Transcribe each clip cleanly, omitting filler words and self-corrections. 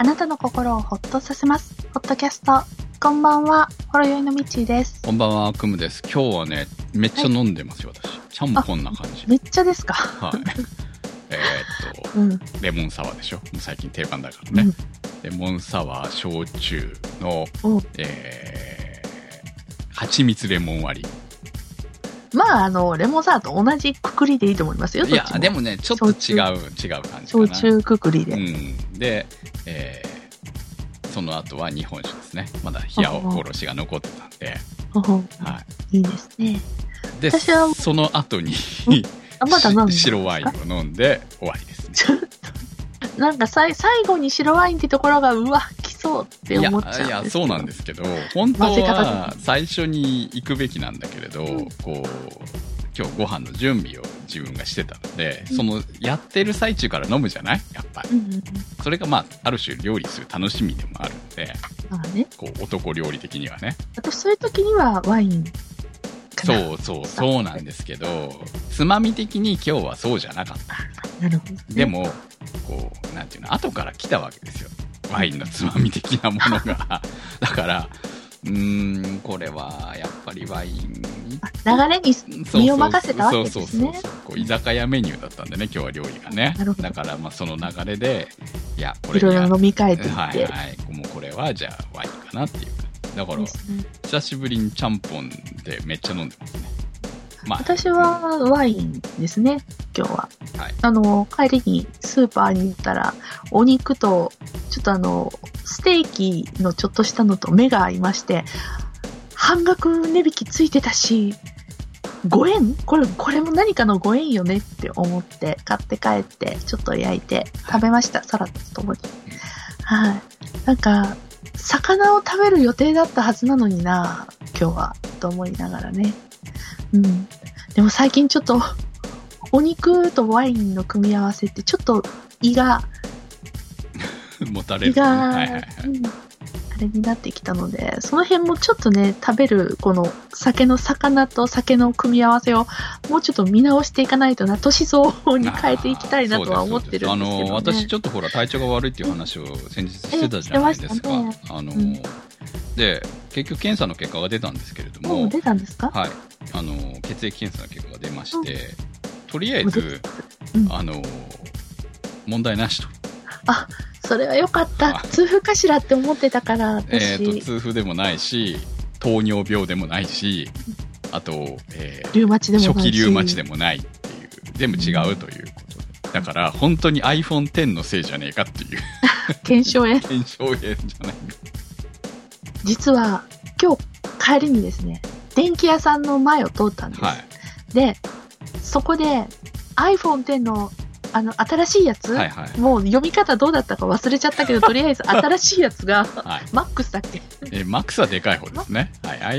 あなたの心をホッとさせます。ホットキャスト。こんばんは、ほろよいのみちです。 こんばんは、くむです。今日はね、めっちゃ飲んでますよ、はい、私。ちゃんぽんな感じ。 めっちゃですか。 はい。レモンサワーでしょ。もう最近定番だからね。レモンサワー、焼酎の、蜂蜜レモン割り。 まあ、レモンサワーと同じくくりでいいと思いますよ。 いや、でもね、ちょっと違う感じかな。 焼酎くくりで。 で、その後は日本酒ですね。まだ冷やおろしが残ってたんで。 はい。いいですね。 で、私はその後にまだ白ワインを飲んで終わりですね。 なんか最後に白ワインってところが、うわ、来そうって思っちゃうんですけど。 いや、そうなんですけど、本当は最初に行くべきなんだけれど、こう、今日ご飯の準備を自分がしてたので、そのやってる最中から飲むじゃないやっぱり。それがまあ、ある種料理する楽しみでもあるので、こう男料理的にはね。 私そういう時にはワイン。 そうなんですけど、つまみ的に今日はそうじゃなかった。 なるほど、ね。 でも、こう、なんていうの、後から来たわけですよ。ワインのつまみ的なものが。だから、これは、やっぱりワイン。 流れに身を任せたわけですね。 こう居酒屋メニューだったんでね、今日は料理がね。だから、まあ、その流れで、いや、これいろいろ飲み替えていって。 はい。もうこれは、じゃあ、ワインかなっていう。だから、久しぶりにちゃんぽんでめっちゃ飲んでますね。まあ、 私はワインですね、今日は。 はい、 帰りにスーパーに行ったら、お肉と、ちょっとステーキのちょっとしたのと目が合いまして、半額値引きついてたし、5円これも何かの5円よねって思って買って帰って、ちょっと焼いて食べました、はい、サラダとともに。はい。なんか、魚を食べる予定だったはずなのにな、今日は、と思いながらね。でも最近ちょっと、お肉とワインの組み合わせってちょっと胃が、 もたれる、 胃が、あれになってきたので、その辺もちょっとね、食べるこの魚と酒の組み合わせをもうちょっと見直していかないとな、年相応に変えていきたいなとは思ってるんですけどね。 私ちょっとほら体調が悪いっていう話を先日してたじゃないですか。で、結局検査の結果が出たんですけれども。 出たんですか？ はい。血液検査の結果が出まして、とりあえず、問題なしと。 あ、それはよかった。痛風かしらって思ってたから、 痛風でもないし、糖尿病でもないし、あと、 リュウマチでもないし、 初期リュウマチでもないっていう、全部違うということで。だから、本当に iPhone X のせいじゃねえかっていう。 検証炎。 検証炎じゃない。 実は、今日帰りにですね、電気屋さんの前を通ったんです。はい、で、そこで iPhone X の新しいやつ、もう読み方どうだったか忘れちゃったけど、とりあえず新しいやつが、MAX だっけ ？MAX はでかい方ですね。はい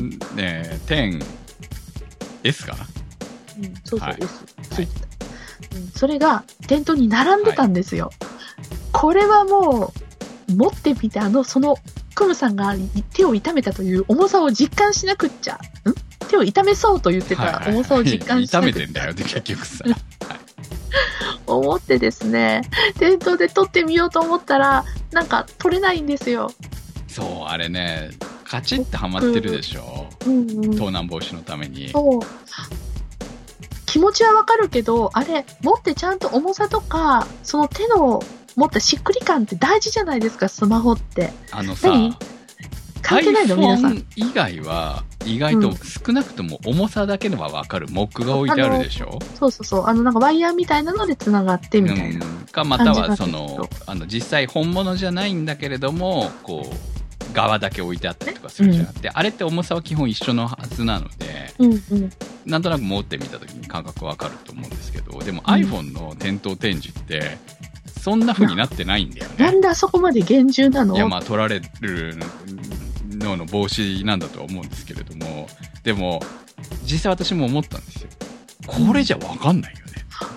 。iPhone、10S かな？ そう、S。ついてた。それが店頭に並んでたんですよ。これはもう、持ってみて、その、クムさんが手を痛めたという重さを実感しなくっちゃ。手を痛めそうと言ってた重さを実感しなくっちゃ。 痛めてんだよって結局さ。 思ってですね、店頭で撮ってみようと思ったら、なんか撮れないんですよ。 そう、あれね、カチッてはまってるでしょ。盗難防止のために。 そう。気持ちはわかるけど、あれ、持ってちゃんと重さとか、その手の持ったしっくり感って大事じゃないですか、スマホって。関係ないの皆さん。 iPhone 以外は、意外と少なくとも重さだけでは分かるモックが置いてあるでしょ。 そう。なんかワイヤーみたいなので繋がってみたいな。 か、または実際本物じゃないんだけれども、こう、側だけ置いてあったりとかするじゃなくて、あれって重さは基本一緒のはずなので、なんとなく持ってみた時に感覚分かると思うんですけど、でも iPhone の店頭展示って、そんな風になってないんだよね。 なんであそこまで厳重なの？ いや、まあ、取られるの防止なんだとは思うんですけれども、でも、実際私も思ったんですよ。これじゃ分かんないよね。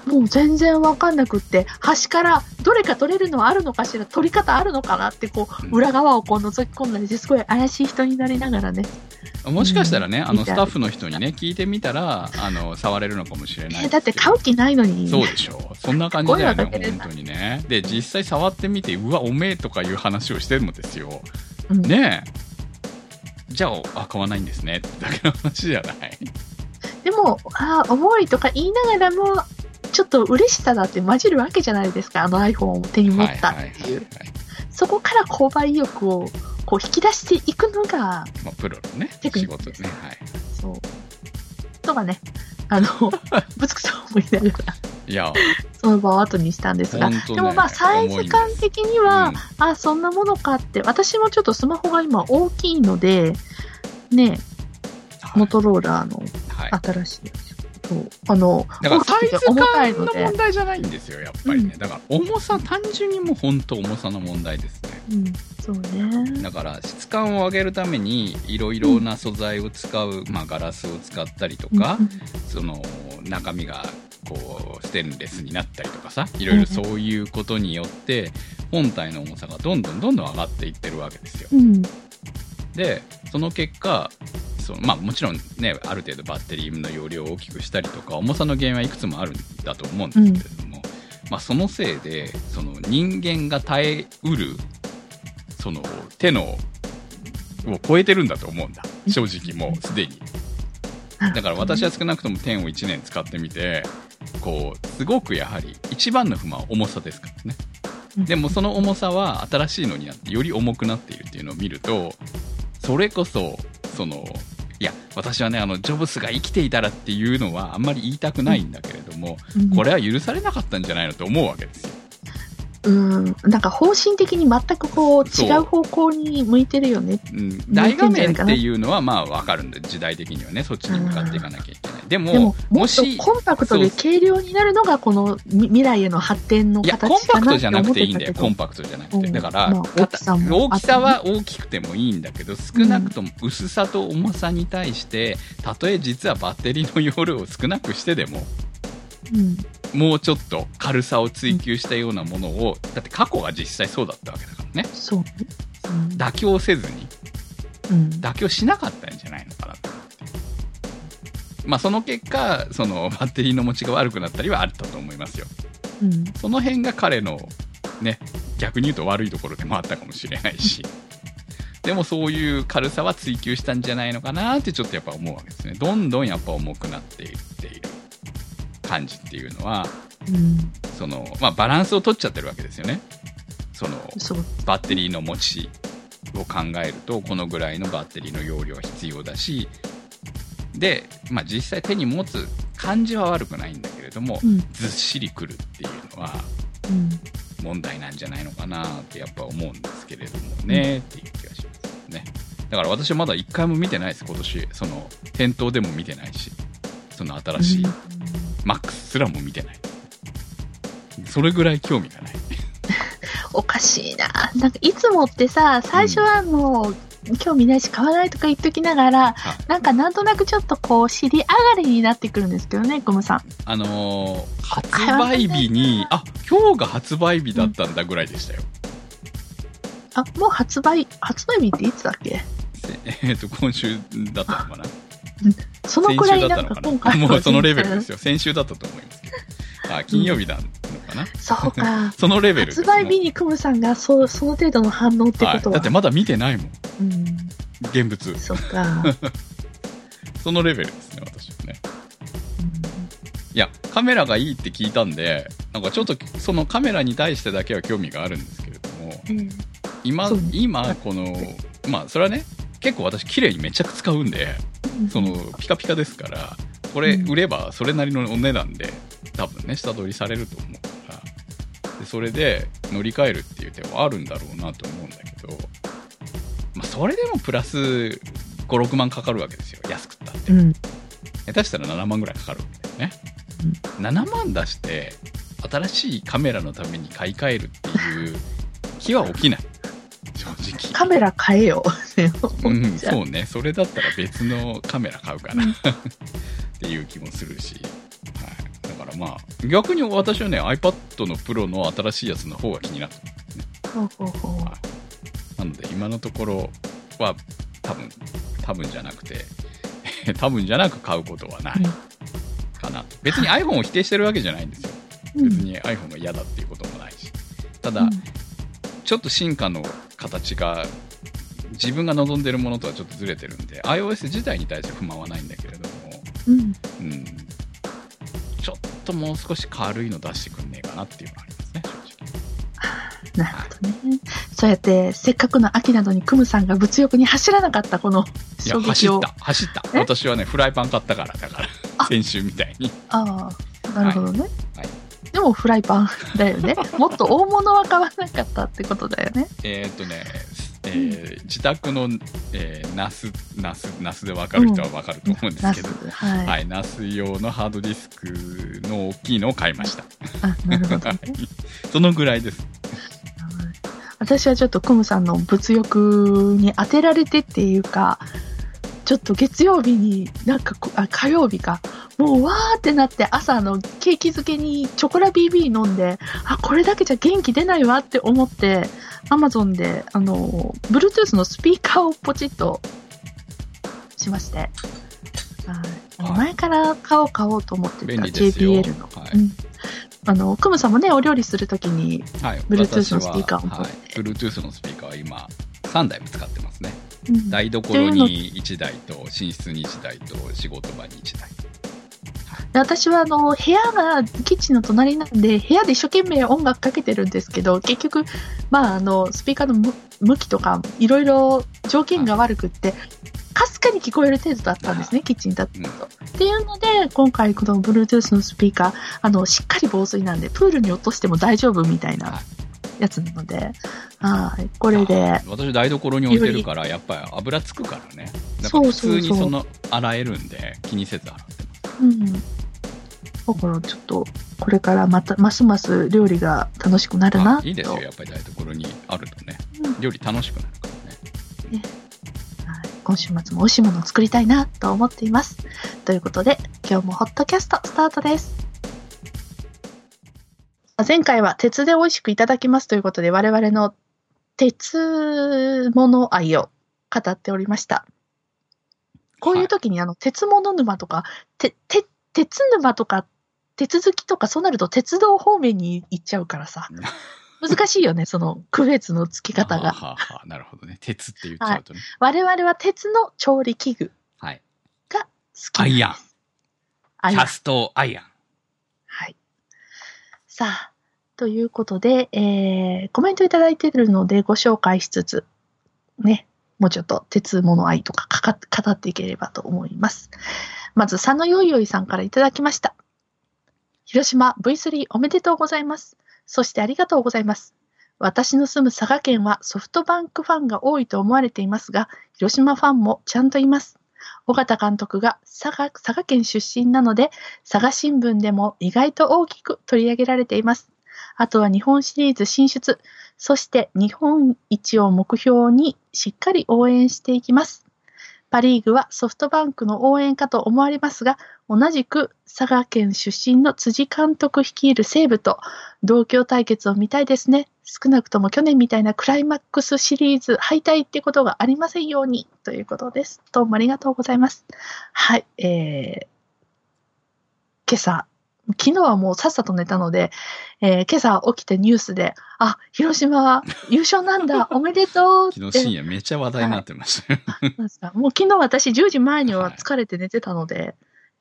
もう全然わかんなくって、端からどれか取れるのはあるのかしら、取り方あるのかなってこう、裏側をこう覗き込んだりして、すごい怪しい人になりながらね。 もしかしたらね、スタッフの人にね、聞いてみたら、触れるのかもしれない。 だって買う気ないのに。 そうでしょ。そんな感じだよね、本当にね。で、実際触ってみて、うわ、おめえとかいう話をしてるのですよ。ねえ。じゃあ、買わないんですねってだけの話じゃない。 でも、重いとか言いながらも、ちょっと嬉しさだって混じるわけじゃないですか、iPhone を手に持ったっていう。そこから購買意欲をこう引き出していくのが、 プロのね、仕事ですね。はい。 そう。とかね、ぶつくさ思いながら。いや、その場を後にしたんですが、ね、でもサイズ感的には、そんなものかって、私もちょっとスマホが今大きいので、ね、モトローラーの新しいやつ。 だからサイズ感の問題じゃないんですよ、やっぱりね。だから重さ、単純にもう本当重さの問題ですね。 そうね。 だから質感を上げるためにいろいろな素材を使う、ガラスを使ったりとか、その中身がこうステンレスになったりとかさ、いろいろそういうことによって本体の重さがどんどん上がっていってるわけですよ。で、その結果、もちろんね、ある程度バッテリーの容量を大きくしたりとか、重さの原因はいくつもあるんだと思うんですけれども、そのせいで、人間が耐えうる、手のを超えてるんだと思うんだ。正直もうすでに。だから私は少なくとも10を1年使ってみて、すごくやはり一番の不満は重さですからね。でもその重さは新しいのになってより重くなっているっていうのを見ると、それこそ、いや、私はね、ジョブスが生きていたらっていうのはあんまり言いたくないんだけれども、これは許されなかったんじゃないのと思うわけですよ。 なんか方針的に全く違う方向に向いてるよね。 大画面っていうのはわかるんで、時代的にはね、そっちに向かっていかなきゃいけない。でももしコンパクトで軽量になるのがこの未来への発展の形かなって思ってたけど。 コンパクトじゃなくていいんだよ。コンパクトじゃなくて。だから、大きさは大きくてもいいんだけど、少なくとも薄さと重さに対して、たとえ実はバッテリーの容量を少なくしてでも、もうちょっと軽さを追求したようなものを、だって過去が実際そうだったわけだからね。 そう。 妥協せずに、妥協しなかったんじゃないのかなと思って。その結果、バッテリーの持ちが悪くなったりはあったと思いますよ。その辺が彼の、ね、逆に言うと悪いところでもあったかもしれないし。でもそういう軽さは追求したんじゃないのかなってちょっとやっぱ思うわけですね。どんどんやっぱ重くなっていっている感じっていうのは、バランスを取っちゃってるわけですよね。バッテリーの持ちを考えると、このぐらいのバッテリーの容量は必要だし、で、実際手に持つ感じは悪くないんだけれども、ずっしりくるっていうのは、問題なんじゃないのかなってやっぱ思うんですけれどもね、っていう気がしますね。だから私はまだ一回も見てないです、今年。店頭でも見てないし、新しいマックスすらも見てない。それぐらい興味がない。 おかしいな。なんかいつもってさ、最初はもう、興味ないし買わないとか言っときながら、なんとなくちょっと尻上がりになってくるんですけどね、ゴムさん。 発売日に、今日が発売日だったんだぐらいでしたよ。 もう発売日っていつだっけ？ 今週だったのかな。 そのくらいなんか今回もうそのレベルですよ。先週だったと思いますけど。金曜日なのかな。 そうか。 そのレベルです。 発売日にクムさんがその程度の反応ってことは。 だってまだ見てないもん。現物。 そうか。 そのレベルですね、私はね。いや、カメラがいいって聞いたんで、なんかちょっとそのカメラに対してだけは興味があるんですけれども、今この、それはね、結構私綺麗にめちゃくちゃ使うんで、ピカピカですから、これ売ればそれなりのお値段で多分ね、下取りされると思うから、でそれで乗り換えるっていう手はあるんだろうなと思うんだけど、それでもプラス5、6万かかるわけですよ、安くったって。下手したら7万ぐらいかかるわけだよね。7万出して、新しいカメラのために買い替えるっていう気は起きない。正直。 カメラ変えよう。 そうね。それだったら別のカメラ買うかな。っていう気もするし。だからら、まあ、逆に私はね、iPad の Pro の新しいやつの方が気になってますね。はい、なので、今のところは、多分じゃなくて、多分じゃなく買うことはないかな。別に iPhone を否定してるわけじゃないんですよ。別に iPhone が嫌だっていうこともないし。ただ、ちょっと進化の形が、自分が望んでるものとはちょっとずれてるんで、iOS 自体に対して不満はないんだけれども、ちょっともう少し軽いの出してくんねえかなっていうのがありますね、 正直。なるほどね。そうやってせっかくの秋なのにクムさんが物欲に走らなかったこの衝撃を。 いや、走った。私はね、フライパン買ったから、だから、先週みたいに。 ああ、なるほどね。はい。でもフライパンだよね。もっと大物は買わなかったってことだよね。 自宅の、ナスで分かる人は分かると思うんですけど、はい、ナス用のハードディスクの大きいのを買いました。 あ、なるほど、ね。 そのぐらいです。 私はちょっとクムさんの物欲に当てられてっていうか、ちょっと月曜日になんか火曜日か、もうわーってなって朝ケーキ漬けにチョコラ BB 飲んで、これだけじゃ元気出ないわって思って、Amazon でBluetooth のスピーカーをポチッとしまして、前から買おうと思ってた JBL の。はい、クムさんもね、お料理するときに、Bluetooth のスピーカーを持って。 Bluetooth のスピーカーは今、3台も使ってますね。台所に1台と、寝室に1台と、仕事場に1台。 私は部屋がキッチンの隣なんで、部屋で一生懸命音楽かけてるんですけど、結局、スピーカーの向きとか、いろいろ条件が悪くって、かすかに聞こえる程度だったんですね、キッチンだったと。っていうので、今回この Bluetooth のスピーカー、しっかり防水なんで、プールに落としても大丈夫みたいなやつなので、これで。 私台所に置いてるから、やっぱり油つくからね。だから普通に洗えるんで、気にせず洗ってます。 だからちょっとこれからますます料理が楽しくなるなと。 いいですよ、やっぱり台所にあるとね、料理楽しくなるからね。 今週末も美味しいものを作りたいなと思っています。ということで今日もホットキャストスタートです。前回は鉄で美味しくいただきますということで、我々の鉄物愛を語っておりました。こういう時に鉄物沼とか鉄沼とか鉄好きとか、そうなると鉄道方面に行っちゃうからさ。難しいよね、その区別のつき方が。 なるほどね。鉄って言っちゃうとね。 我々は鉄の調理器具が好き。 アイアン。キャストアイアン。 はい。さあ、ということで、コメントいただいているのでご紹介しつつ、ね、もうちょっと鉄物愛とか語っていければと思います。まず、佐野よいよいさんからいただきました。広島 V3 おめでとうございます。そしてありがとうございます。私の住む佐賀県はソフトバンクファンが多いと思われていますが、広島ファンもちゃんといます。尾形監督が佐賀県出身なので、佐賀新聞でも意外と大きく取り上げられています。あとは日本シリーズ進出、そして日本一を目標にしっかり応援していきます。パリーグはソフトバンクの応援かと思われますが、同じく佐賀県出身の辻監督率いる西武と同郷対決を見たいですね。少なくとも去年みたいなクライマックスシリーズ敗退ってことがありませんようにということです。どうもありがとうございます。はい、今朝、昨日はもうさっさと寝たので、今朝起きてニュースで、広島は優勝なんだ、おめでとうって。 昨日深夜めっちゃ話題になってました。 もう昨日私10時前には疲れて寝てたので、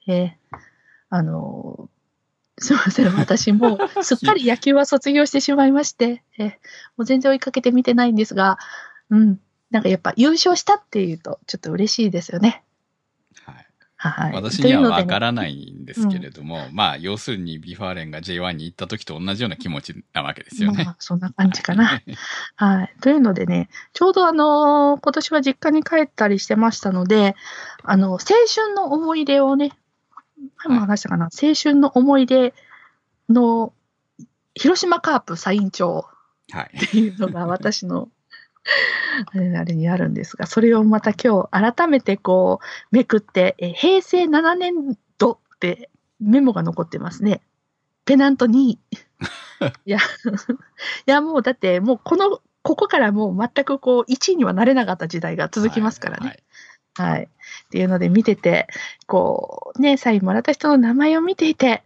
すいません、私もうすっかり野球は卒業してしまいまして、もう全然追いかけて見てないんですが、なんかやっぱ優勝したっていうとちょっと嬉しいですよね。 はい、私にはわからないんですけれども、要するにビファーレンが J1 に行った時と同じような気持ちなわけですよね。 そんな感じかな。はい。というのでね、ちょうど今年は実家に帰ったりしてましたので、青春の思い出をね、前も話したかな、青春の思い出の広島カープサイン帳っていうのが私のあれにあるんですが、それをまた今日改めてめくって、平成7年度ってメモが残ってますね。 ペナント2位。いやもうだって、もうここからもう全くこう、1位にはなれなかった時代が続きますからね。はい。っていうので見てて、こう、ね、サインもらった人の名前を見ていて、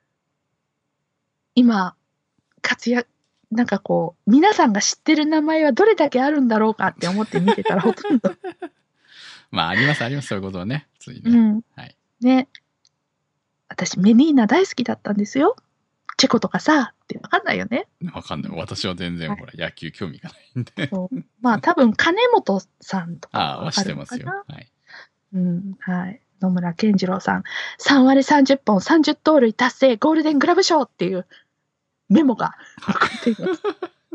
今、なんかこう、皆さんが知ってる名前はどれだけあるんだろうかって思って見てたらほとんど。 まあ、あります、そういうことはね。ついね。はい。 ね。私、メニーナ大好きだったんですよ。チェコとかさ、ってわかんないよね。 わかんない。私は全然、ほら、野球興味がないんで。 まあ、多分、金本さんとかは知ってますよ。はい。 はい。野村健次郎さん。3割30本、30盗塁達成、ゴールデングラブ賞っていうメモが残っています。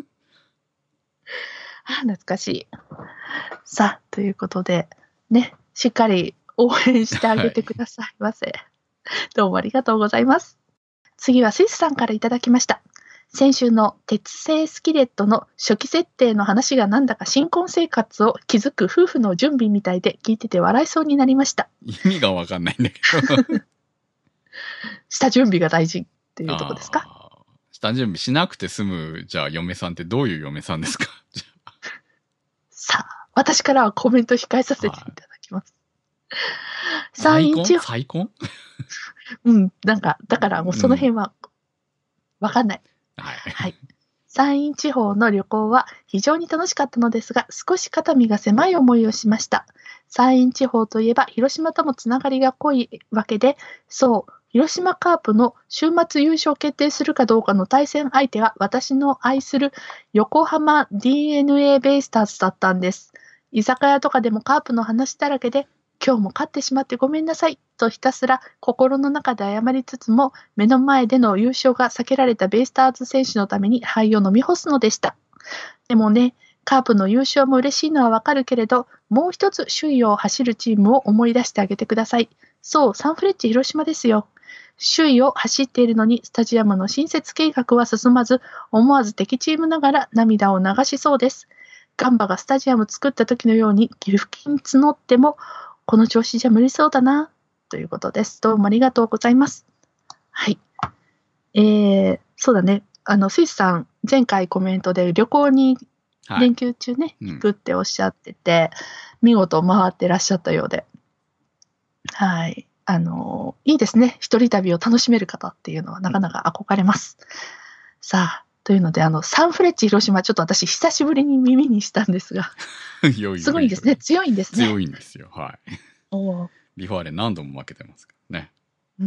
懐かしい。さあ、ということで、ね、しっかり応援してあげてくださいませ。どうもありがとうございます。次はスイスさんからいただきました。先週の鉄製スキレットの初期設定の話がなんだか新婚生活を築く夫婦の準備みたいで聞いてて笑いそうになりました。 意味がわかんないんだけど。 下準備が大事っていうとこですか？ 下準備しなくて済む、じゃあ嫁さんってどういう嫁さんですか？ さあ、私からはコメント控えさせていただきます。 再婚なんか、だからもうその辺はわかんない。はい。山陰地方の旅行は非常に楽しかったのですが、少し肩身が狭い思いをしました。山陰地方といえば広島ともつながりが濃いわけで、そう、広島カープの週末優勝決定するかどうかの対戦相手は私の愛する横浜 DNA ベイスターズだったんです。居酒屋とかでもカープの話だらけで、今日も勝ってしまってごめんなさいとひたすら心の中で謝りつつも、目の前での優勝が避けられたベイスターズ選手のために灰を飲み干すのでした。でもね、カープの優勝も嬉しいのはわかるけれど、もう一つ首位を走るチームを思い出してあげてください。そう、サンフレッチェ広島ですよ。首位を走っているのにスタジアムの新設計画は進まず、思わず敵チームながら涙を流しそうです。ガンバがスタジアム作った時のように寄付金募っても、この調子じゃ無理そうだな、ということです。どうもありがとうございます。はい。そうだね。スイスさん、前回コメントで旅行に連休中ね、行くっておっしゃってて、見事回ってらっしゃったようで。はい。いいですね。一人旅を楽しめる方っていうのはなかなか憧れます。さあ、というので、サンフレッチェ広島、ちょっと私久しぶりに耳にしたんですが、すごいですね。強いんですね。 強いんですよ。はい。ビフォーレ何度も負けてますからね。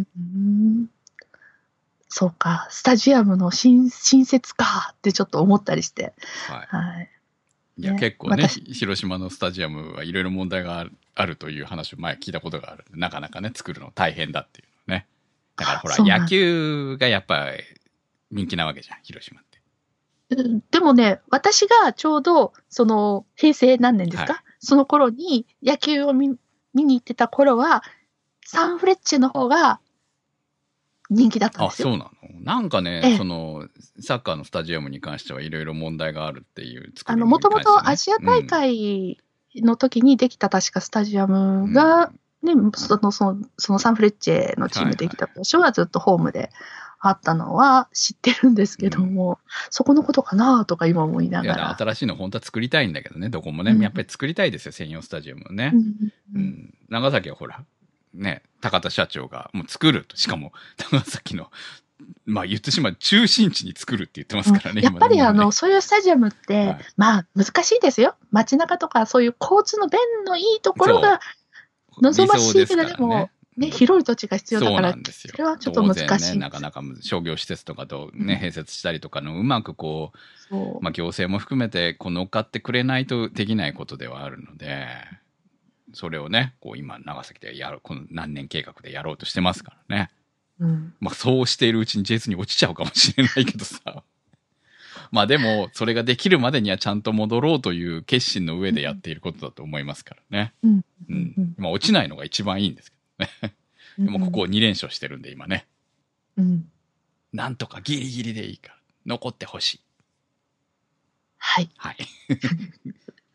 そうか、スタジアムの新設かってちょっと思ったりして。 はい。いや、結構ね、広島のスタジアムはいろいろ問題があるという話を前聞いたことがあるんで、なかなかね、作るの大変だっていうのね。だからほら、野球がやっぱり人気なわけじゃん、広島って。 でもね、私がちょうど、平成何年ですか、その頃に野球を見に行ってた頃は、サンフレッチェの方が人気だったんですよ。 そうなの？なんかね、サッカーのスタジアムに関してはいろいろ問題があるっていう作りに関してね。もともとアジア大会の時にできた確かスタジアムが、ね、そのサンフレッチェのチームできた場所はずっとホームであったのは知ってるんですけども、そこのことかなとか今思いながら。 いや、新しいの本当は作りたいんだけどね、どこもね、やっぱり作りたいですよ、専用スタジアムをね。長崎はほら、ね、高田社長がもう作ると、しかも長崎の、まあ言ってしまう中心地に作るって言ってますからね。 やっぱりそういうスタジアムって、まあ難しいですよ。街中とかそういう交通の便のいいところが望ましいけど、でも、ね、広い土地が必要だから、それはちょっと難しい、 ね。なかなか商業施設とかとね、併設したりとかのうまくこう、まあ行政も含めて乗っかってくれないとできないことではあるので、それをね、今長崎でこの何年計画でやろうとしてますからね。まあそうしているうちに J2 に落ちちゃうかもしれないけどさ。まあでも、それができるまでにはちゃんと戻ろうという決心の上でやっていることだと思いますからね。まあ落ちないのが一番いいんですけどね。でもここ2連勝してるんで今ね。なんとかギリギリでいいから残ってほしい。 はい。 はい。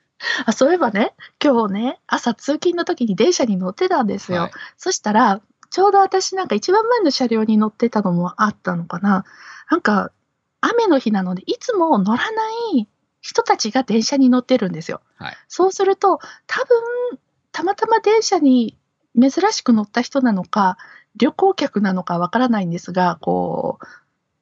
そういえばね、今日ね、朝通勤の時に電車に乗ってたんですよ。そしたら、 ちょうど私なんか一番前の車両に乗ってたのもあったのかな。なんか、雨の日なので、いつも乗らない人たちが電車に乗ってるんですよ。 はい。 そうすると、多分、たまたま電車に珍しく乗った人なのか、旅行客なのかわからないんですが、こう、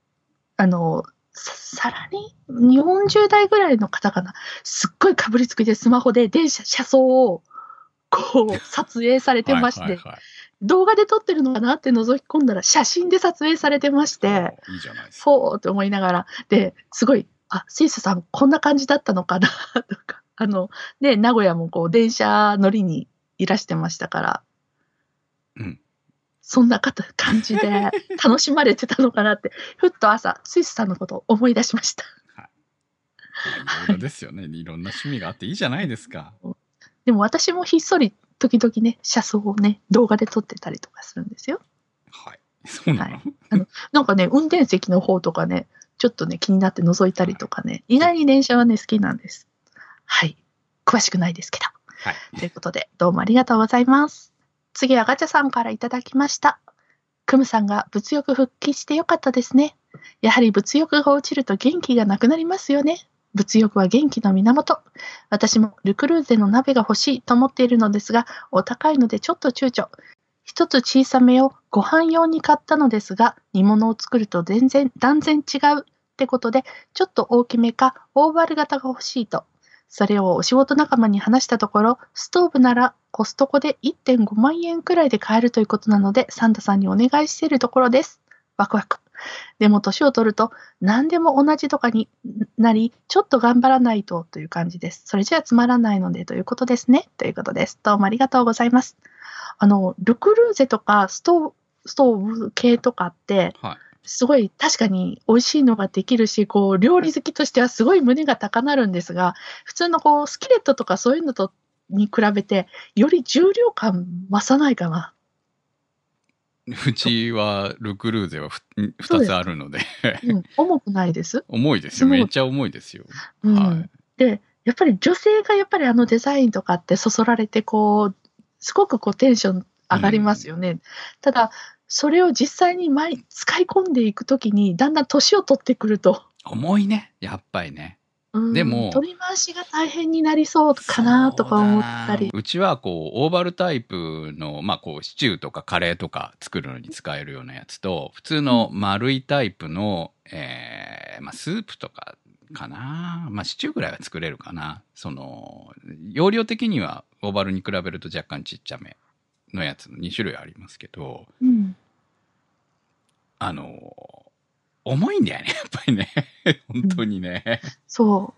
さらに40代ぐらいの方かな、すっごいかぶりつきでスマホで車窓をこう撮影されてまして、はいはいはい、動画で撮ってるのかなって覗き込んだら写真で撮影されてまして、 いいじゃないですか。 ほーって思いながら、で、すごい、スイスさんこんな感じだったのかなとか、で、名古屋もこう電車乗りにいらしてましたから、 うん。 そんな感じで楽しまれてたのかなって、ふっと朝、スイスさんのことを思い出しました。 はい。いろいろですよね。いろんな趣味があっていいじゃないですか。 でも私もひっそり時々ね、車窓をね、動画で撮ってたりとかするんですよ。 はい。そうなの、はい、 なんかね、運転席の方とかね、ちょっとね、気になって覗いたりとかね、意外に電車はね、好きなんです。はい。詳しくないですけど。 はい。 ということで、どうもありがとうございます。次はガチャさんからいただきました。クムさんが物欲復帰してよかったですね。やはり物欲が落ちると元気がなくなりますよね。物欲は元気の源。私もルクルーゼの鍋が欲しいと思っているのですが、お高いのでちょっと躊躇。一つ小さめをご飯用に買ったのですが、煮物を作ると断然違うってことで、ちょっと大きめかオーバル型が欲しいと。それをお仕事仲間に話したところ、ストーブならコストコで 1.5 万円くらいで買えるということなので、サンタさんにお願いしているところです。ワクワク。でも年を取ると何でも同じとかになり、ちょっと頑張らないとという感じです。それじゃあつまらないのでということですね。ということです。どうもありがとうございます。ルクルーゼとかストーブ系とかって、はい、すごい確かに美味しいのができるし、こう料理好きとしてはすごい胸が高鳴るんですが、普通のこうスキレットとかそういうのとに比べてより重量感増さないかな。 うちはルクルーゼは2つあるので、 重くないです。 重いですよ。めっちゃ重いですよ。 はい。で、やっぱり女性がやっぱりデザインとかってそそられてこうすごくこうテンション上がりますよね。ただそれを実際に使い込んでいくときに、だんだん年を取ってくると。 重いね、やっぱりね。でも、 取り回しが大変になりそうかなとか思ったり。 うちはこう、オーバルタイプの、まあこう、シチューとかカレーとか作るのに使えるようなやつと、普通の丸いタイプの、まあスープとかかな。まあシチューぐらいは作れるかな。容量的にはオーバルに比べると若干ちっちゃめのやつの2種類ありますけど、重いんだよね、やっぱりね。本当にね。 そう。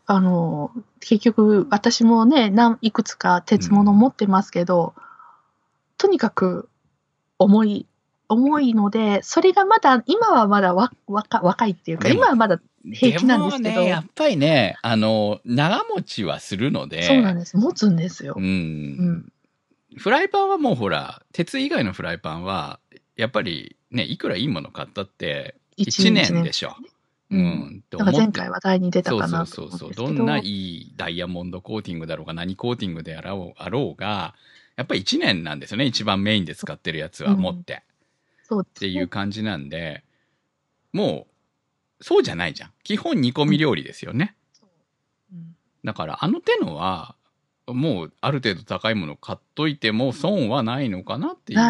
結局、私もね、いくつか鉄物持ってますけど、とにかく重いので、それがまだ、今はまだ若いっていうか、今はまだ平気なんですけど。 でもね、やっぱりね、長持ちはするので。 そうなんです。持つんですよ。 フライパンはもうほら、鉄以外のフライパンは、やっぱりね、いくらいいもの買ったって、1年でしょ。 なんか前回話題に出たかなと思うんですけど。 どんないいダイヤモンドコーティングだろうが何コーティングであろうが、やっぱり1年なんですよね。一番メインで使ってるやつは持って。 そうっていう感じなんで、もう、そうじゃないじゃん。基本煮込み料理ですよね。だから手のは、もうある程度高いもの買っといても損はないのかなっていう、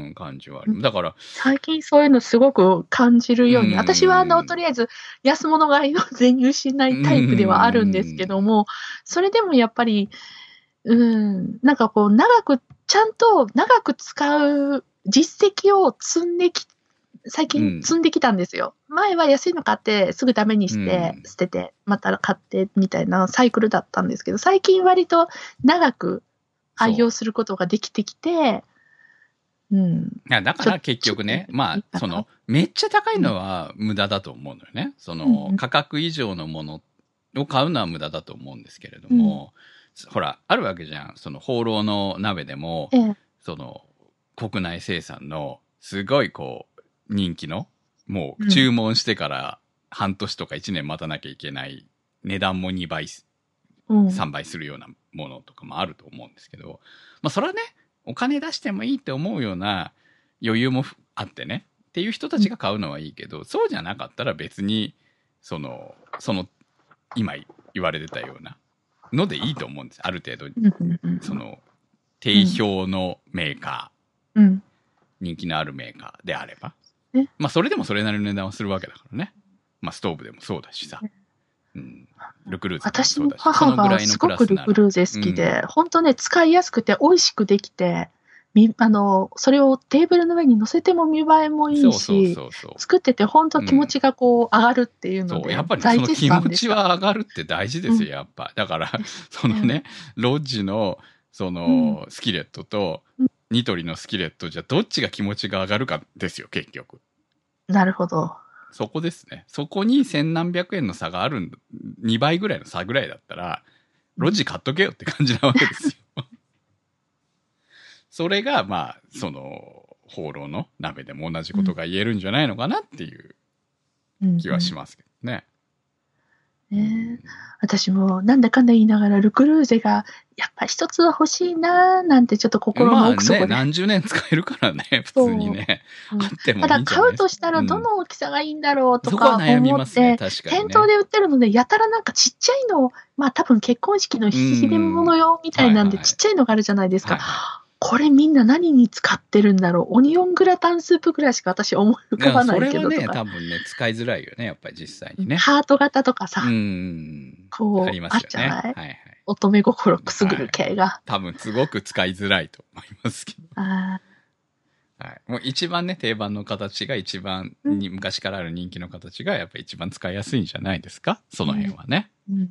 感じはある。だから最近そういうのすごく感じるように、私はとりあえず安物買いの全入しないタイプではあるんですけども、それでもやっぱりなんかこうちゃんと長く使う実績を最近積んできたんですよ。前は安いの買ってすぐダメにして捨てて、また買ってみたいなサイクルだったんですけど、最近割と長く愛用することができてきて、 だから結局ね、まあ、めっちゃ高いのは無駄だと思うのよね。価格以上のものを買うのは無駄だと思うんですけれども、ほら、あるわけじゃん。放浪の鍋でも、国内生産の、すごいこう、人気の、もう注文してから半年とか1年待たなきゃいけない、値段も2倍、3倍するようなものとかもあると思うんですけど、まあそれはね、お金出してもいいって思うような余裕もあってねっていう人たちが買うのはいいけど、そうじゃなかったら別にその今言われてたようなのでいいと思うんです。ある程度その定評のメーカー、人気のあるメーカーであれば、まあそれでもそれなりの値段をするわけだからね。まあストーブでもそうだしさ。ルクルーゼもそうだし、 私の母がすごくルクルーゼ好きで、本当ね、使いやすくて美味しくできて、それをテーブルの上に乗せても見栄えもいいし、作ってて本当気持ちがこう上がるっていうので、 やっぱりその気持ちは上がるって大事ですよ、やっぱ。だから、そのね、ロッジの、その、スキレットと、ニトリのスキレットじゃ、どっちが気持ちが上がるかですよ、結局。 なるほど。 そこですね。そこに千何百円の差がある2倍ぐらいの差ぐらいだったら、ロッジ買っとけよって感じなわけですよ。それが、まあ、その、放浪の鍋でも同じことが言えるんじゃないのかなっていう気はしますけどね。 私もなんだかんだ言いながらルクルーゼがやっぱ一つは欲しいなーなんてちょっと心の奥底で。 まあね、何十年使えるからね、普通にね。あってもいいんじゃないですか。 ただ買うとしたらどの大きさがいいんだろうとか思って、 悩みますね、確かにね。 店頭で売ってるので、やたらなんかちっちゃいの、まあ多分結婚式の引き出物用みたいなんでちっちゃいのがあるじゃないですか。これみんな何に使ってるんだろう。オニオングラタンスープぐらいしか私思い浮かばないけどとか。 それはね、多分ね、使いづらいよね、やっぱり実際にね。 ハート型とかさ。 こう、ありますよね。 あっちゃない？はいはい。乙女心くすぐる系が。 多分すごく使いづらいと思いますけど。はい。もう一番ね、定番の形が一番昔からある人気の形がやっぱり一番使いやすいんじゃないですか？その辺はね。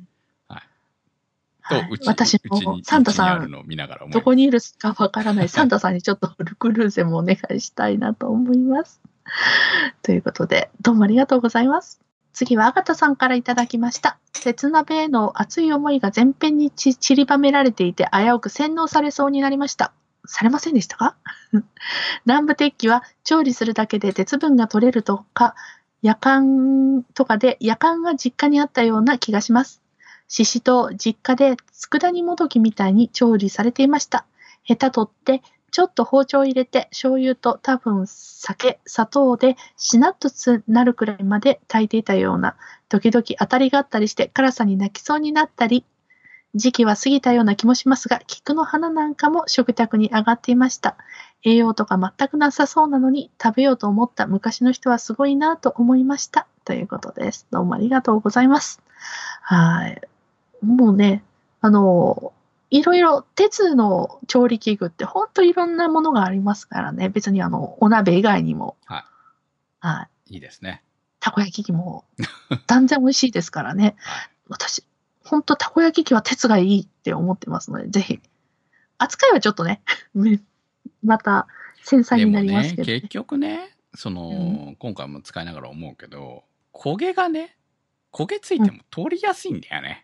私もサンタさん、どこにいるかわからないサンタさんにちょっとルクルーゼもお願いしたいなと思います。ということで、どうもありがとうございます。次はアガタさんからいただきました。鉄鍋への熱い思いが全編に散りばめられていて、危うく洗脳されそうになりました。されませんでしたか？南部鉄器は調理するだけで鉄分が取れるとか、夜間が実家にあったような気がします。ししと実家で佃煮もどきみたいに調理されていました。ヘタ取って、ちょっと包丁入れて、醤油と多分酒、砂糖でしなっとなるくらいまで炊いていたような、時々当たりがあったりして辛さに泣きそうになったり、時期は過ぎたような気もしますが、菊の花なんかも食卓に上がっていました。栄養とか全くなさそうなのに食べようと思った昔の人はすごいなと思いました。ということです。どうもありがとうございます。はい。もうね、いろいろ鉄の調理器具ってほんといろんなものがありますからね。別にお鍋以外にも。 はい。いいですね。 たこ焼き器も断然美味しいですからね。私、ほんとたこ焼き器は鉄がいいって思ってますので、ぜひ。扱いはちょっとね、また繊細になりますけど、 ね。でもね、結局ね、今回も使いながら思うけど、焦げついても取りやすいんだよね。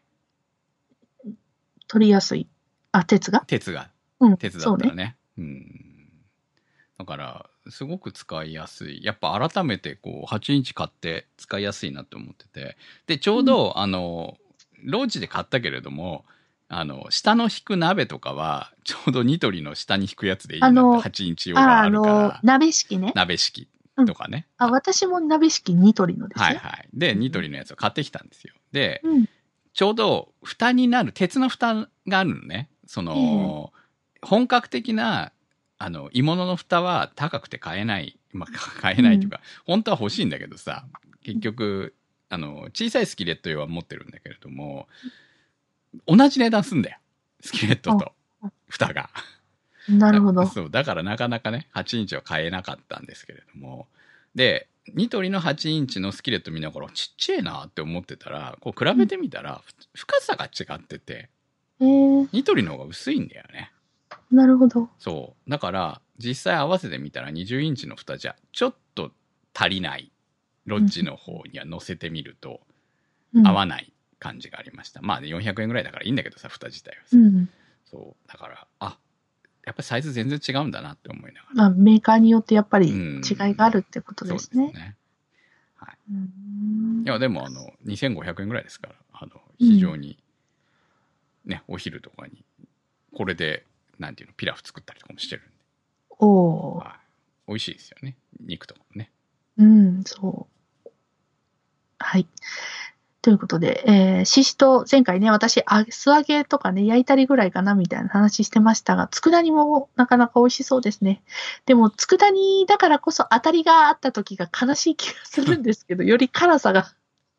取りやすい。鉄が？ 鉄が。鉄だったらね。だから、すごく使いやすい。やっぱ改めて8インチ買って使いやすいなって思ってて。で、ちょうど、ローチで買ったけれども、下の引く鍋とかは、ちょうどニトリの下に引くやつでいいなって8インチ用があるから。 鍋式ね。 鍋式とかね。 私も鍋式ニトリのですね。 はいはい。で、ニトリのやつを買ってきたんですよ。で、ちょうど蓋になる、鉄の蓋があるのね。本格的な、鋳物の蓋は高くて買えない。まあ、買えないというか、本当は欲しいんだけどさ、結局、小さいスキレット用は持ってるんだけれども、同じ値段すんだよ。スキレットと蓋が。 なるほど。 そう、だからなかなかね、8インチは買えなかったんですけれども。で、ニトリの8インチのスキレット見ながらちっちゃいなって思ってたら、比べてみたら、深さが違ってて、ニトリの方が薄いんだよね。 なるほど。 そう。だから、実際合わせてみたら20インチの蓋じゃ、ちょっと足りない。ロッジの方には乗せてみると、合わない感じがありました。まあ、400円ぐらいだからいいんだけどさ、蓋自体はさ。そう。だから、やっぱりサイズ全然違うんだなって思いながら。 メーカーによってやっぱり違いがあるってことですね。 そうですね。はい。いや、でも2500円ぐらいですから、非常に、ね、お昼とかに、これで、なんていうの、ピラフ作ったりとかもしてるんで。 おー。 美味しいですよね。肉とかもね。 うん、そう。はい。ということで、ししとう、前回ね、私、素揚げとかね、焼いたりぐらいかなみたいな話してましたが、佃煮もなかなか美味しそうですね。でも、佃煮だからこそ当たりがあった時が悲しい気がするんですけど、より辛さが、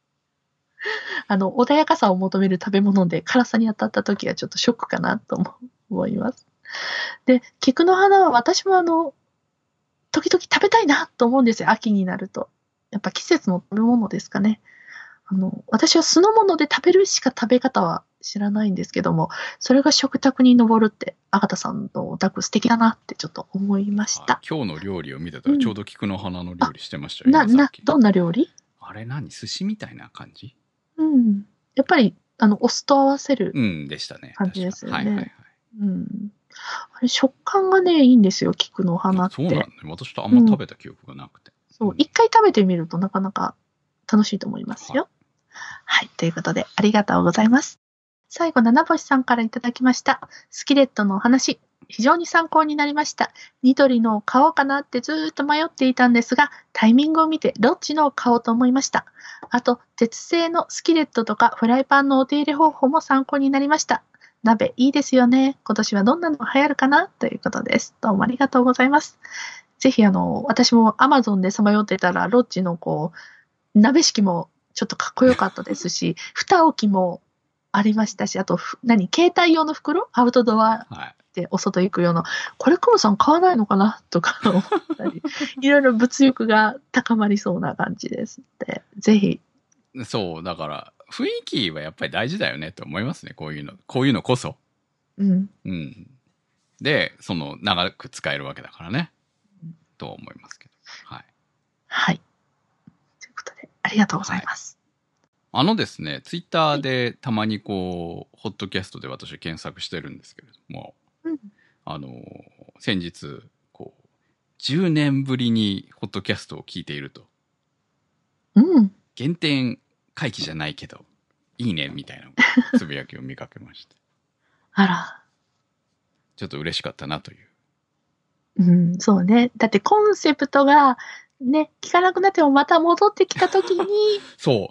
穏やかさを求める食べ物で辛さに当たった時はちょっとショックかなと思います。で、菊の花は私も時々食べたいなと思うんですよ、秋になると。やっぱ季節の食べ物ですかね。私は酢の物で食べるしか食べ方は知らないんですけども、それが食卓に上るって、アガタさんのお宅素敵だなってちょっと思いました。 今日の料理を見てたらちょうど菊の花の料理してましたよね。 どんな料理？ あれ寿司みたいな感じ？ うん。やっぱり、お酢と合わせるでしたね。 感じですよね。 はいはいはい。 うん。あれ食感がね、いいんですよ、菊の花って。 そうなんだね。私とあんま食べた記憶がなくて。 そう、一回食べてみるとなかなか楽しいと思いますよ。はい。ということで、ありがとうございます。最後、七星さんからいただきました。スキレットのお話、非常に参考になりました。ニトリのを買おうかなってずーっと迷っていたんですが、タイミングを見てロッチのを買おうと思いました。あと、鉄製のスキレットとかフライパンのお手入れ方法も参考になりました。鍋いいですよね。今年はどんなのが流行るかなということです。どうもありがとうございます。ぜひ私も Amazon でさまよってたら、ロッチの鍋敷もちょっとかっこよかったですし、蓋置きもありましたし、あと、携帯用の袋？アウトドアでお外行く用の。これ、クムさん買わないのかなとか思ったり、いろいろ物欲が高まりそうな感じですので、ぜひ。 そう、だから、雰囲気はやっぱり大事だよねと思いますね、こういうのこそ。 うん。 うん。で、長く使えるわけだからね。と思いますけど。はい。 はい。ということで、ありがとうございます。 ですね、ツイッターでたまにホットキャストで私検索してるんですけれども、先日、10年ぶりにホットキャストを聞いていると。 うん。 原点回帰じゃないけど、いいね、みたいなつぶやきを見かけまして。 あら。 ちょっと嬉しかったなという。 うん、そうね。だってコンセプトが、ね、聞かなくなってもまた戻ってきたときに、 そう。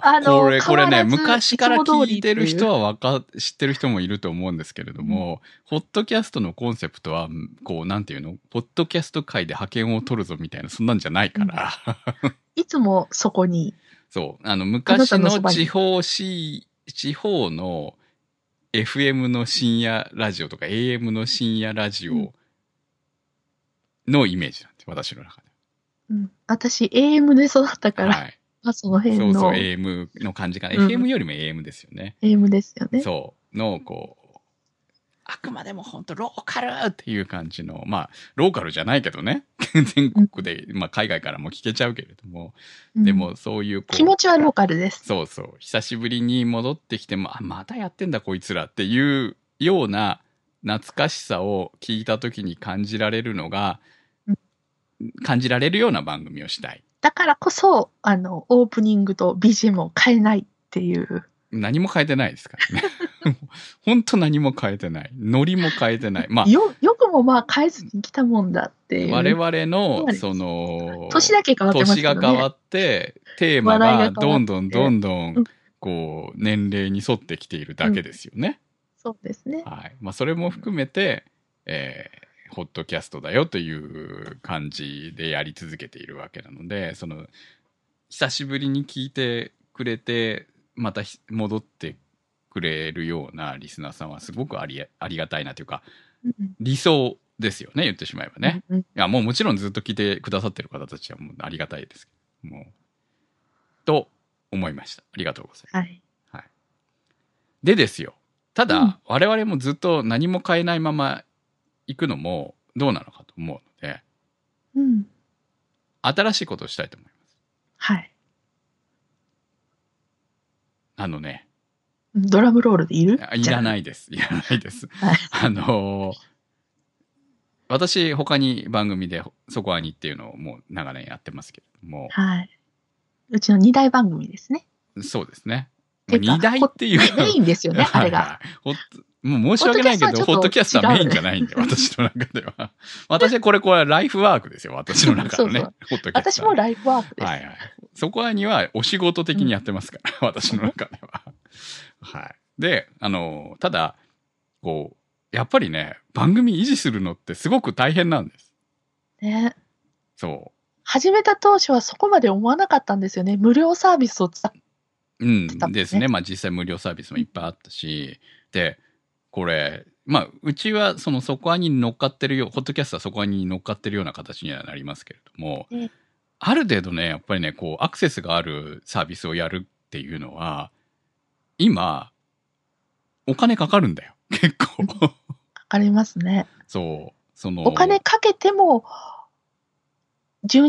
これね、昔から聞いてる人は知ってる人もいると思うんですけれども、ホットキャストのコンセプトは、なんていうの？ポッドキャスト界で覇権を取るぞみたいな、そんなんじゃないから。 いつもそこに。 そう。昔の地方の FM の深夜ラジオとか AM の深夜ラジオのイメージなんで、私の中で。 うん、私、AM で育ったから、はい、その辺の。 そう、AM の感じかな。FM よりも AM ですよね。 AM ですよね。 そう。あくまでも本当ローカルっていう感じの、ローカルじゃないけどね。全国で、海外からも聞けちゃうけれども。でも、そういう気持ちはローカルです。 そうそう。久しぶりに戻ってきても、またやってんだこいつらっていうような懐かしさを聞いた時に感じられるような番組をしたい。 だからこそ、オープニングと BGM を変えないっていう。 何も変えてないですからね。本当何も変えてない。ノリも変えてない。 よくも変えずに来たもんだっていう。 我々の、 年だけ変わってますけどね。 年が変わって、テーマがどんどん、年齢に沿ってきているだけですよね。 そうですね。 はい。それも含めて、ホットキャストだよという感じでやり続けているわけなので、久しぶりに聞いてくれて、また戻ってくれるようなリスナーさんはすごくありがたいなというか、理想ですよね、言ってしまえばね。いや、もちろんずっと聞いてくださってる方たちはもうありがたいですけども。と思いました。ありがとうございます。はい。でですよ。ただ、我々もずっと何も変えないまま行くのもどうなのかと思うので、新しいことをしたいと思います。 はい。 ドラムロールでいる？ いらないです。いらないです。はい、私、他に番組で、そこアニっていうのをもう長年やってますけれども。 はい。うちの2大番組ですね。 そうですね。2大っていうメインですよね、あれが。 もう申し訳ないけど、ポッドキャストはメインじゃないんで、私の中では。私はこれライフワークですよ、私の中のね。ポッドキャスト。 私もライフワークです。 はいはい。そこにはお仕事的にやってますから、私の中では。はい。で、ただ、やっぱりね、番組維持するのってすごく大変なんです。 ね。 そう。 始めた当初はそこまで思わなかったんですよね。無料サービスを使ってたんですね。 ですね。まあ実際無料サービスもいっぱいあったし、で、これ、まあ、うちはそこに乗っかってるよ、ポッドキャストはそこに乗っかってるような形にはなりますけれども、ある程度ね、やっぱりね、アクセスがあるサービスをやるっていうのは、今、お金かかるんだよ。結構。かかりますね。 そう。 お金かけても、夜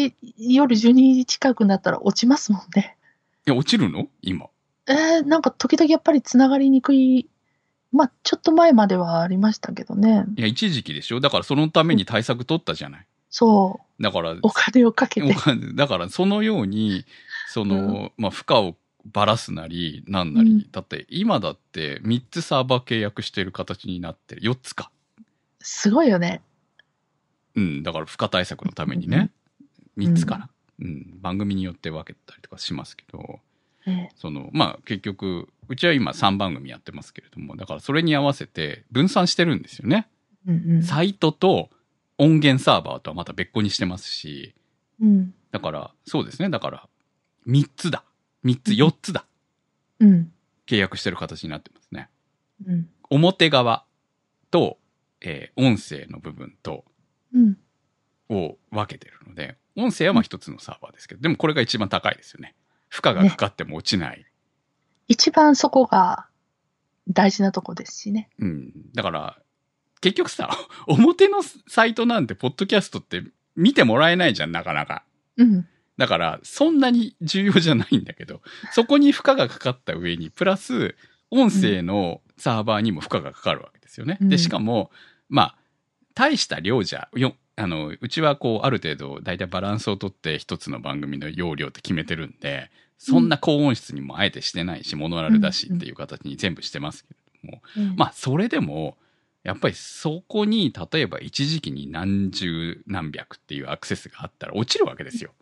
12時近くなったら落ちますもんね。 いや、落ちるの今。 なんか時々やっぱり繋がりにくい。まあ、ちょっと前まではありましたけどね。 いや、一時期でしょ。だからそのために対策取ったじゃない。 そう。 だから、 お金をかけて。 だからそのように、まあ、負荷をばらすなり、なんなり。だって、今だって3つサーバー契約してる形になってる。4つか。 すごいよね。 だから負荷対策のためにね。3つかな。番組によって分けたりとかしますけど。まあ結局、うちは今3番組やってますけれども、だからそれに合わせて分散してるんですよね。サイトと音源サーバーとはまた別個にしてますし、だから、そうですね。だから、3つだ。4つだ。契約してる形になってますね。表側と、音声の部分と、を分けてるので、音声はまあ一つのサーバーですけど、でもこれが一番高いですよね。負荷がかかっても落ちない。 一番そこが大事なとこですしね。 だから、結局さ、表のサイトなんて、ポッドキャストって見てもらえないじゃん、なかなか。だから、そんなに重要じゃないんだけど、そこに負荷がかかった上に、プラス、音声のサーバーにも負荷がかかるわけですよね。で、しかも、まあ、大した量じゃ、うちはある程度、だいたいバランスをとって一つの番組の容量って決めてるんで、そんな高音質にもあえてしてないし、モノラルだしっていう形に全部してますけれども、まあ、それでも、やっぱりそこに、例えば一時期に何十何百っていうアクセスがあったら落ちるわけですよ。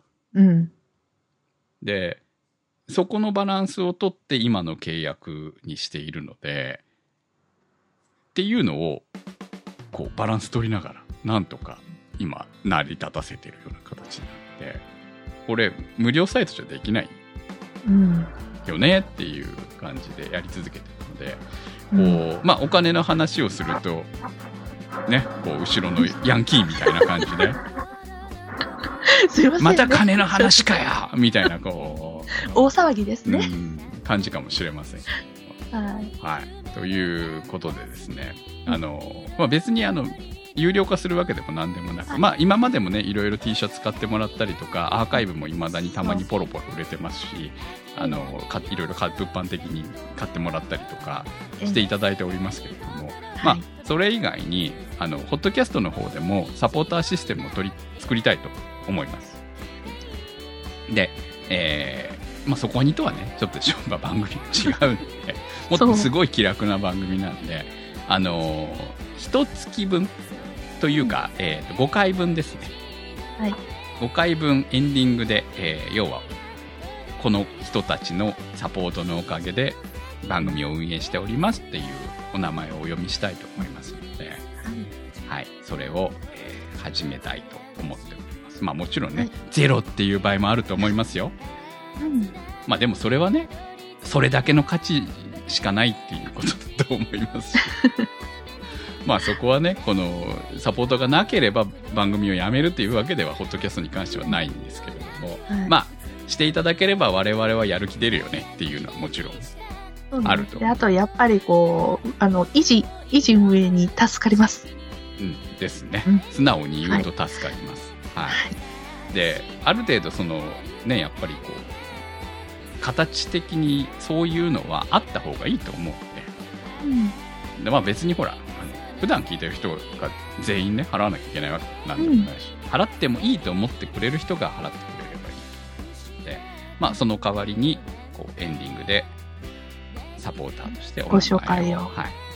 で、そこのバランスをとって今の契約にしているので、っていうのを、バランス取りながら、なんとか今、成り立たせてるような形なので、これ、無料サイトじゃできないよねっていう感じでやり続けてるので、まあ、お金の話をすると、ね、後ろのヤンキーみたいな感じで、 すいませんね、 また金の話かよみたいな、 大騒ぎですね。 感じかもしれません。はい。ということでですね、まあ、別に有料化するわけでも何でもなく、まあ今までもね、いろいろ T シャツ買ってもらったりとか、アーカイブも未だにたまにポロポロ売れてますし、いろいろ物販的に買ってもらったりとかしていただいておりますけれども、まあそれ以外に、ホットキャストの方でもサポーターシステムを作りたいと思います。で、まあそこにとはね、ちょっと番組違うんで、もっとすごい気楽な番組なんで、1月分というか、5回分ですね。 はい。 5回分エンディングで、要は、この人たちのサポートのおかげで番組を運営しておりますっていうお名前をお読みしたいと思いますので、はい。それを、始めたいと思っております。まあもちろんね、ゼロっていう場合もあると思いますよ。まあでもそれはね、それだけの価値しかないっていうことだと思いますし。まあそこはね、このサポートがなければ番組をやめるっていうわけではホットキャストに関してはないんですけれども、まあしていただければ我々はやる気出るよねっていうのはもちろんあると。 あとやっぱり維持運営に助かります。 ですね。素直に言うと助かります。はい。で、ある程度ね、やっぱり形的にそういうのはあった方がいいと思うんで。で、まあ別にほら、普段聞いてる人が全員ね、払わなきゃいけないわけなんでもないし、払ってもいいと思ってくれる人が払ってくれればいいと。で、まあその代わりに、エンディングでサポーターとしてご紹介を、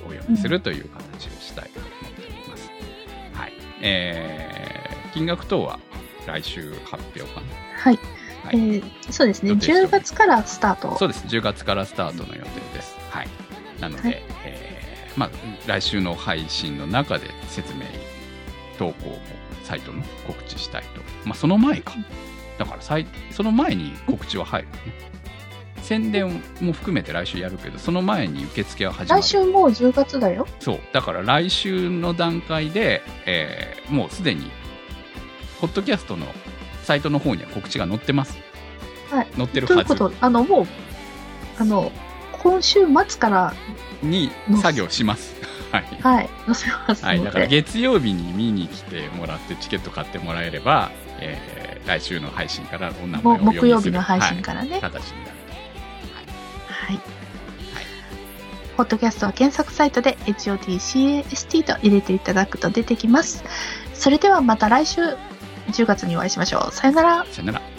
お読みするという形をしたいと思っております。はい。金額等は来週発表かな。 はい。はい、そうですね。10月からスタート。 そうです。10月からスタートの予定です。はい。なので、はい、まあ、来週の配信の中で説明、投稿もサイトの告知したいと。まあ、その前か。だからその前に告知は入るね。宣伝も含めて来週やるけど、その前に受付は始まる。 来週もう10月だよ。 そう。だから来週の段階で、もうすでに、ポッドキャストのサイトの方には告知が載ってます。 はい。 載ってるはず。 ということ、もう、今週末からに作業します。はい。 はい。載せますので。 はい。だから月曜日に見に来てもらってチケット買ってもらえれば、来週の配信からお名前を読みする。 木曜日の配信からね。 はい、形になる。 はい。はい。ポッドキャストは検索サイトで HOTCAST と入れていただくと出てきます。それではまた来週10月にお会いしましょう。さよなら。 さよなら。